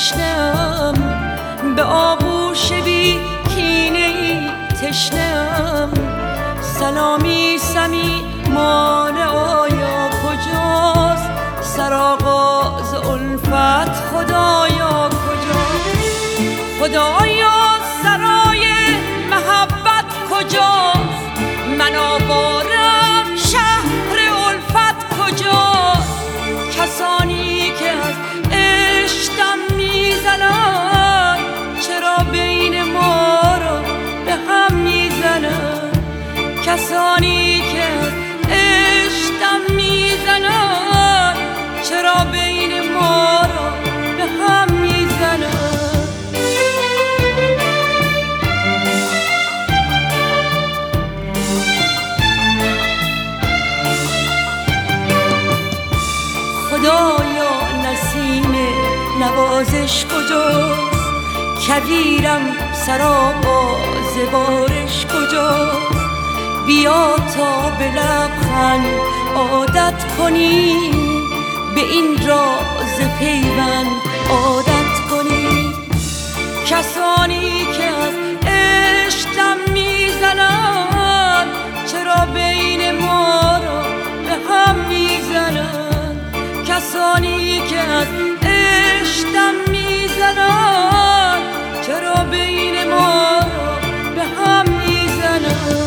تشنه‌ام، به آغوش بی کینه‌ای تشنه‌ام. سلامی صمیمانه آیا کجاست؟ سرآغاز الفت خدایا کجاست؟ خدایا سرای محبت کجاست؟ من آوارم شهر الفت کجاست؟ کسانی که از عشق دم میزنن چرا بین ما را به هم میزنن؟ کسانی که از عشق دم میزنن چرا بین ما را به هم میزنن؟ خدایا نسیم نوازش کجاست؟ کویرم سرآغاز بارش کجاست؟ بیا تا به لبخند عادت کنی، به این راز پیوند عادت کنی. کسانی که از عشق دم میزنن چرا بین ما را به هم میزنن؟ کسانی که از عشق دم میزنن چرا بین ما را به هم میزنن؟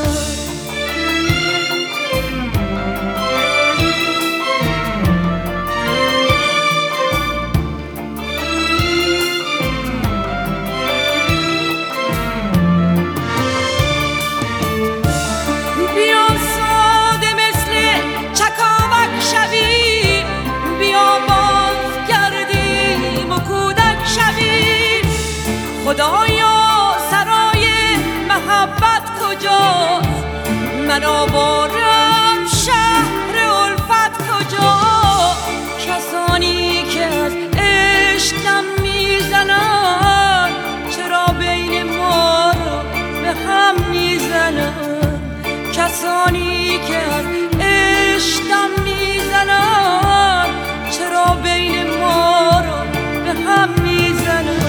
خدایا سرای محبت کجاست؟ من آوارم شهر الفت کجاست؟ کسانی که از عشق دم میزنن چرا بین ما را به هم میزنن؟ کسانی که از عشق دم میزنن چرا بین ما را به هم میزنن؟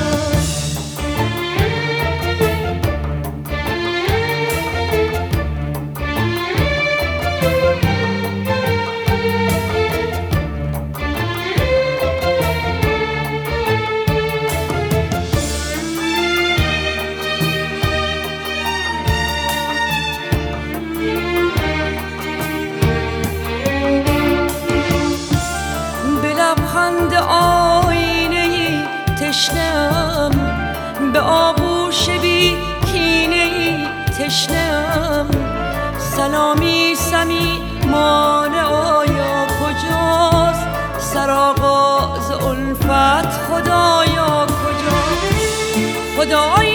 آینه‌ای تشنه‌ام، به آغوش بی کینه‌ای تشنه‌ام. سلامی صمیمانه آیا کجاست؟ سرآغاز الفت خدایا کجاست؟ خدایا